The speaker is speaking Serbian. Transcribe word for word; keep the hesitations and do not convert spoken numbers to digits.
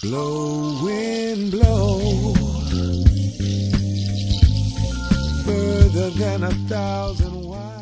Blow, wind, blow, further than a thousand miles.